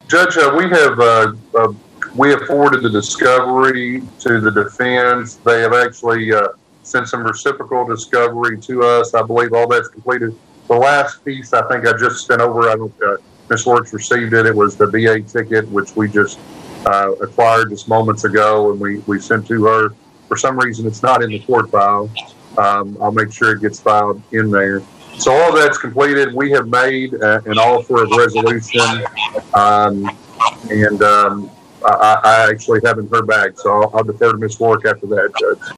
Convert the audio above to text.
Judge, we have forwarded the discovery to the defense. They have actually sent some reciprocal discovery to us. I believe all that's completed. The last piece I think I just sent over. I don't know if Ms. Works received it. It was the VA ticket, which we just acquired just moments ago, and we sent to her. For some reason, it's not in the court file. I'll make sure it gets filed in there. So all that's completed. We have made an offer of resolution, and I actually haven't heard back. So I'll defer to Ms. Warwick after that, Judge.